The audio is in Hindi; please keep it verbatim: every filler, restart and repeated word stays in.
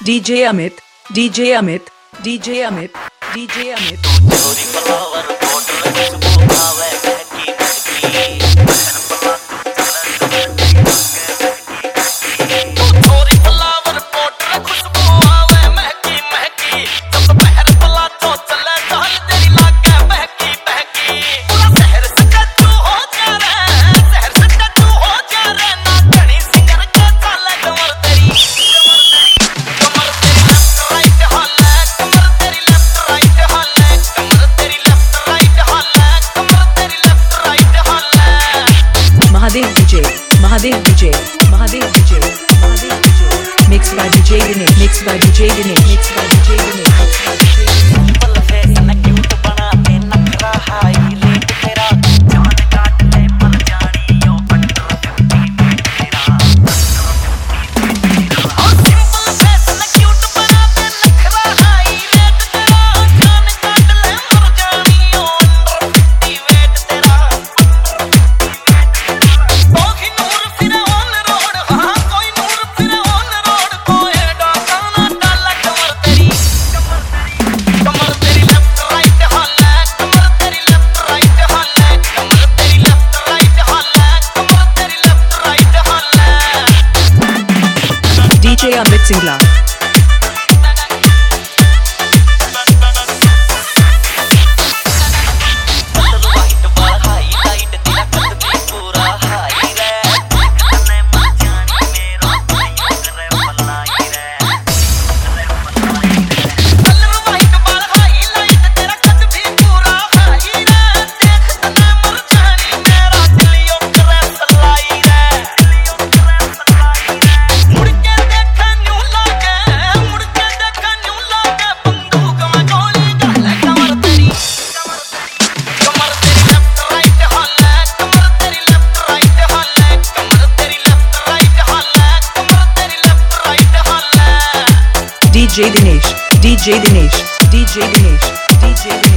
DJ Amit DJ Amit DJ Amit DJ Amit चोरी फ्लावर बॉर्डर खुशबू आवे महकी महकी बहन पला चोरी फ्लावर बॉर्डर खुशबू आवे महकी महकी जब बहर पला तो चले चल तेरी लागे महकी महकी पूरा शहर सटू हो जा रे शहर सटू हो जा रे ना घनी सिंगर के चले कमर तेरी कमर तेरी लेफ्ट राइट हाले कमर तेरी लेफ्ट राइट हाले कमर तेरी लेफ्ट राइट हाले कमर तेरी लेफ्ट राइट हाले Mahadev DJ Mahadev DJ Mahadev DJ Mahadev DJ mix by DJ Dinesh mix by DJ Dinesh mix by DJ Dinesh पल फेस न क्यूट बना दे नखरा हाई रेट तेरा जान काट ले पल जानी यो बटर फिफ्टी तेरा और सिंपल फेस न क्यूट बना दे नखरा हाई रेट तेरा जान काट ले मर जानी यो अंडर फिफ्टी वेट तेरा कोई नूर फिरे ऑन रोड हां कोई नूर फिरे ऑन रोड कोई डाका ना डाला कमर तेरी कमर तेरी लेफ्ट राइट हाले कमर तेरी लेफ्ट राइट हाले कमर तेरी लेफ्ट राइट हाले कमर तेरी लेफ्ट राइट हाले डीजे अमित सिंगला वाइट बाल हाई लाइट तेरा कद भी पूरा हाई रे तने मर जानी मेरा भाई करे मलाई रे कलर वाइट बाल हाई लाइट तेरा कद भी पूरा हाई रे देख तने मर जानी मेरा दिलियो करे सलाई रे दिलियो करे सलाई रे मुड़ के देख न्यू लागे मुड़ के देख न्यू लागे बंदूक में गोली डाले कमर तेरी कमर तेरी लेफ्ट राइट हाले कमर तेरी लेफ्ट राइट हाले कमर तेरी लेफ्ट राइट हाले कमर तेरी लेफ्ट राइट हाले DJ Dinesh DJ Dinesh DJ Dinesh DJ Dinesh